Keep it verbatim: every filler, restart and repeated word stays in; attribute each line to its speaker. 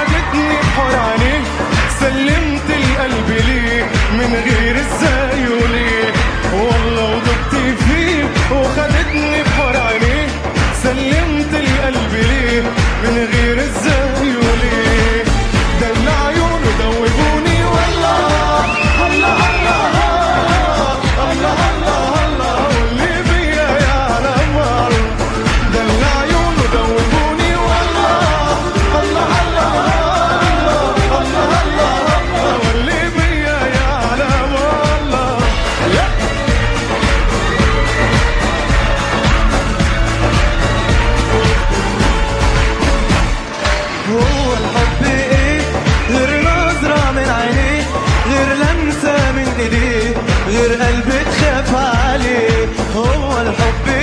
Speaker 1: وخدتني بحور عينيه، سلمت القلب ليه من غير ازاي وليه، والله ودقت فيه وخدتني بحور عينيه، سلمت القلب ليه من غير ازاي وليه. دل عيونه دوبوني والله الله الله الله الله الله واللي بيا يعلم الله. دل عيونه دوبوني والله الله الله الله الله واللي بيا يعلم الله. هو الحب ايه غير نظرة من عينيه، غير لمسة من ايديه، غير قلب تخاف عليه. هو الحب